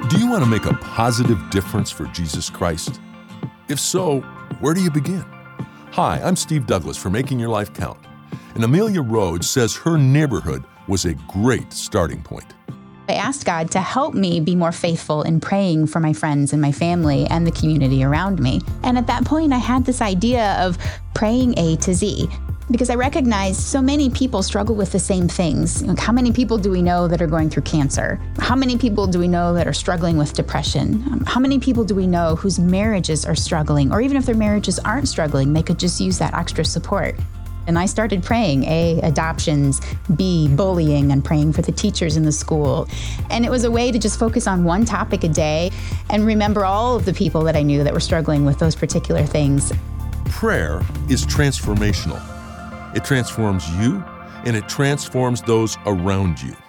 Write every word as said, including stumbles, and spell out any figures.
Do you want to make a positive difference for Jesus Christ? If so, where do you begin? Hi, I'm Steve Douglas for Making Your Life Count, and Amelia Rhodes says her neighborhood was a great starting point. I asked God to help me be more faithful in praying for my friends and my family and the community around me. And at that point, I had this idea of praying A to Z, because I recognized so many people struggle with the same things. Like, how many people do we know that are going through cancer? How many people do we know that are struggling with depression? Um, how many people do we know whose marriages are struggling? Or even if their marriages aren't struggling, they could just use that extra support. And I started praying, A, adoptions, B, bullying, and praying for the teachers in the school. And it was a way to just focus on one topic a day and remember all of the people that I knew that were struggling with those particular things. Prayer is transformational. It transforms you, and it transforms those around you.